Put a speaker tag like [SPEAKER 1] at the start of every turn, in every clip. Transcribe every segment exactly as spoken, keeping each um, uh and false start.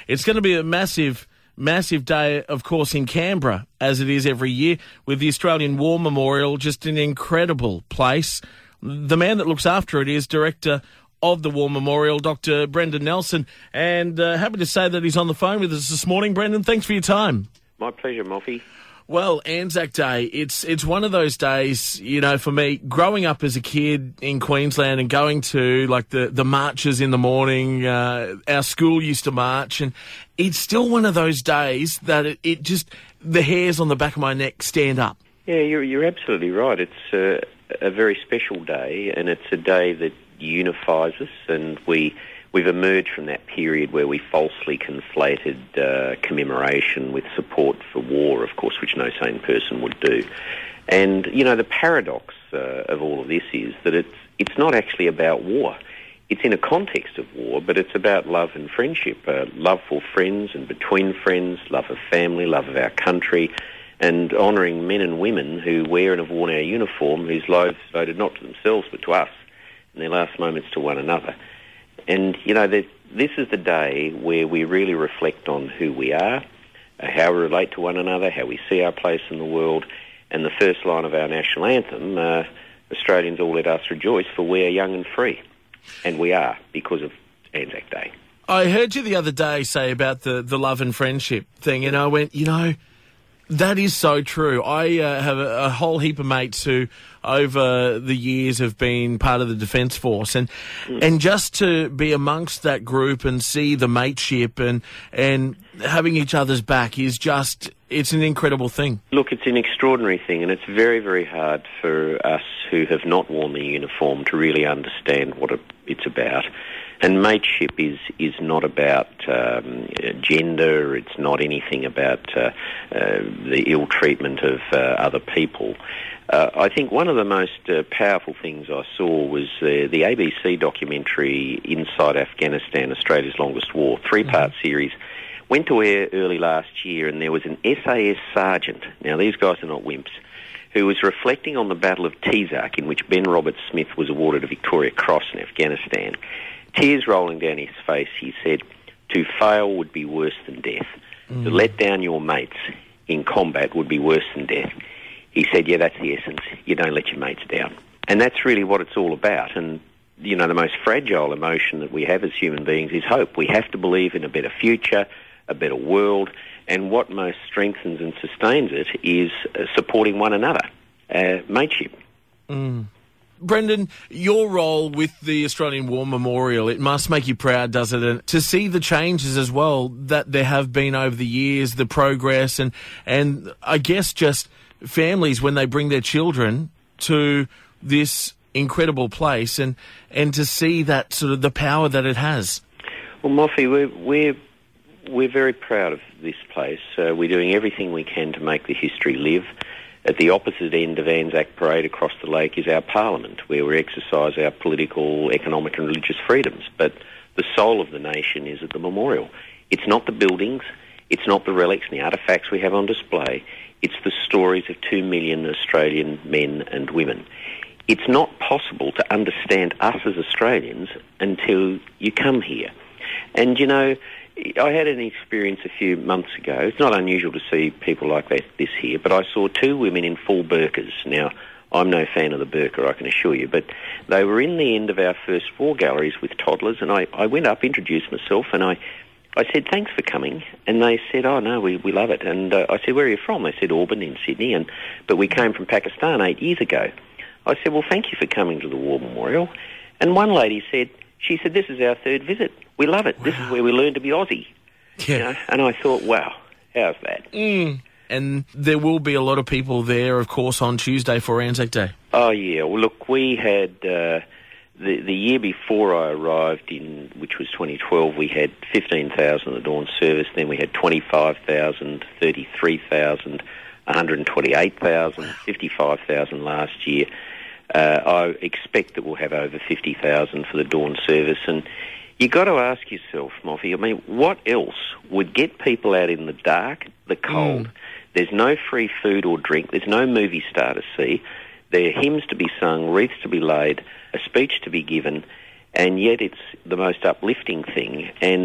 [SPEAKER 1] It's going to be a massive, massive day, of course, in Canberra, as it is every year, with the Australian War Memorial, just an incredible place. The man that looks after it is Director of the War Memorial, Doctor Brendan Nelson, and uh, happy to say that he's on the phone with us this morning. Brendan, thanks for your time.
[SPEAKER 2] My pleasure, Moffy.
[SPEAKER 1] Well, Anzac Day, it's it's one of those days, you know, for me, growing up as a kid in Queensland and going to, like, the, the marches in the morning, uh, our school used to march, and it's still one of those days that it, it just, the hairs on the back of my neck stand up.
[SPEAKER 2] Yeah, you're, you're absolutely right. It's uh, a very special day, and it's a day that unifies us, and we... We've emerged from that period where we falsely conflated uh, commemoration with support for war, of course, which no sane person would do. And, you know, the paradox uh, of all of this is that it's, it's not actually about war. It's in a context of war, but it's about love and friendship, uh, love for friends and between friends, love of family, love of our country, and honouring men and women who wear and have worn our uniform, whose lives devoted not to themselves but to us, and their last moments to one another. And, you know, this is the day where we really reflect on who we are, uh, how we relate to one another, how we see our place in the world, and the first line of our national anthem, uh, Australians all let us rejoice, for we are young and free. And we are, because of Anzac Day.
[SPEAKER 1] I heard you the other day say about the, the love and friendship thing, and I went, you know, that is so true. I uh, have a, a whole heap of mates who, over the years, have been part of the Defence Force, and mm. and just to be amongst that group and see the mateship and and having each other's back is just, it's an incredible thing.
[SPEAKER 2] Look, it's an extraordinary thing, and it's very, very hard for us who have not worn the uniform to really understand what it's about. And mateship is, is not about um, gender, it's not anything about uh, uh, the ill treatment of uh, other people. Uh, I think one of the most uh, powerful things I saw was uh, the A B C documentary Inside Afghanistan, Australia's Longest War, three-part mm-hmm. series, went to air early last year, and there was an S A S sergeant, now these guys are not wimps, who was reflecting on the Battle of Tezak, in which Ben Roberts-Smith was awarded a Victoria Cross in Afghanistan. Tears rolling down his face, he said, to fail would be worse than death. Mm. To let down your mates in combat would be worse than death. He said, yeah, that's the essence. You don't let your mates down. And that's really what it's all about. And, you know, the most fragile emotion that we have as human beings is hope. We have to believe in a better future, a better world, and what most strengthens and sustains it is uh, supporting one another, uh, mateship.
[SPEAKER 1] Mm. Brendan, your role with the Australian War Memorial, it must make you proud, doesn't it, to see the changes as well that there have been over the years, the progress, and and I guess just families when they bring their children to this incredible place and, and to see that sort of the power that it has.
[SPEAKER 2] Well, Moffy, we're, we're, we're very proud of this place. Uh, we're doing everything we can to make the history live. At the opposite end of Anzac Parade across the lake is our Parliament, where we exercise our political, economic and religious freedoms. But the soul of the nation is at the memorial. It's not the buildings, it's not the relics and the artefacts we have on display, it's the stories of two million Australian men and women. It's not possible to understand us as Australians until you come here. And, you know, I had an experience a few months ago. It's not unusual to see people like that, this here, but I saw two women in full burqas. Now, I'm no fan of the burqa, I can assure you, but they were in the end of our first four galleries with toddlers, and I, I went up, introduced myself, and I, I said, thanks for coming, and they said, oh, no, we, we love it. And uh, I said, where are you from? They said, Auburn in Sydney, and but we came from Pakistan eight years ago. I said, well, thank you for coming to the War Memorial. And one lady said, she said, this is our third visit. We love it. Wow. This is where we learn to be Aussie.
[SPEAKER 1] Yeah.
[SPEAKER 2] You know? And I thought, wow, how's that?
[SPEAKER 1] Mm. And there will be a lot of people there, of course, on Tuesday for Anzac Day.
[SPEAKER 2] Oh, yeah. Well, look, we had, uh, the, the year before I arrived, in which was twenty twelve, we had fifteen thousand at the dawn service. Then we had twenty-five thousand, thirty-three thousand, one hundred twenty-eight thousand, fifty-five thousand last year. Uh, I expect that we'll have over fifty thousand for the dawn service. And you got to ask yourself, Moffy, I mean, what else would get people out in the dark, the cold? Mm. There's no free food or drink. There's no movie star to see. There are hymns to be sung, wreaths to be laid, a speech to be given, and yet it's the most uplifting thing. And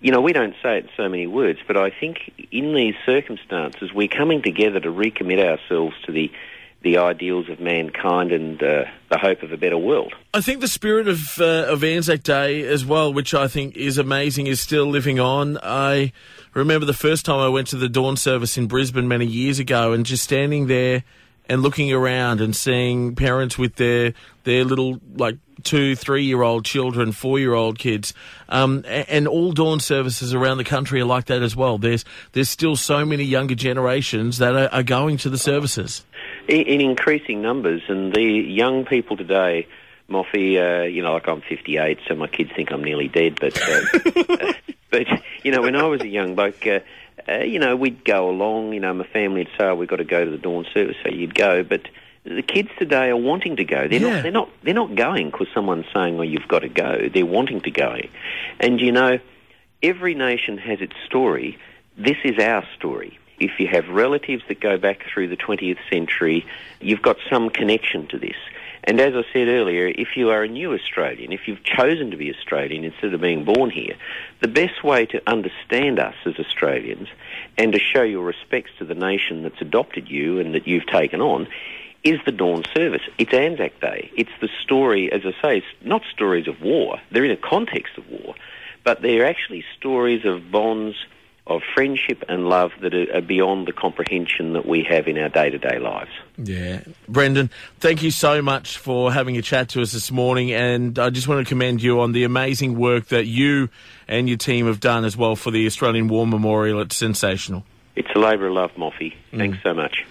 [SPEAKER 2] you know, we don't say it in so many words, but I think in these circumstances we're coming together to recommit ourselves to the the ideals of mankind and uh, the hope of a better world.
[SPEAKER 1] I think the spirit of uh, of Anzac Day as well, which I think is amazing, is still living on. I remember the first time I went to the dawn service in Brisbane many years ago, and just standing there and looking around and seeing parents with their their little, like, two, three-year-old children, four-year-old kids, um, and, and all dawn services around the country are like that as well. There's there's still so many younger generations that are, are going to the services.
[SPEAKER 2] In, in increasing numbers, and the young people today, Moffy, uh, you know, like I'm fifty-eight, so my kids think I'm nearly dead, but, uh, uh, but you know, when I was a young bloke, uh, uh, you know, we'd go along, you know, my family would say, oh, we've got to go to the dawn service, so you'd go, but the kids today are wanting to go. They're
[SPEAKER 1] yeah.
[SPEAKER 2] not. They're not. They're not going because someone's saying, "Oh, you've got to go." They're wanting to go, and you know, every nation has its story. This is our story. If you have relatives that go back through the twentieth century, you've got some connection to this. And as I said earlier, if you are a new Australian, if you've chosen to be Australian instead of being born here, the best way to understand us as Australians and to show your respects to the nation that's adopted you and that you've taken on is the dawn service. It's Anzac Day. It's the story, as I say, it's not stories of war. They're in a context of war, but they're actually stories of bonds, of friendship and love that are, are beyond the comprehension that we have in our day-to-day lives.
[SPEAKER 1] Yeah. Brendan, thank you so much for having a chat to us this morning, and I just want to commend you on the amazing work that you and your team have done as well for the Australian War Memorial. It's sensational.
[SPEAKER 2] It's a labour of love, Moffy. Thanks mm. so much.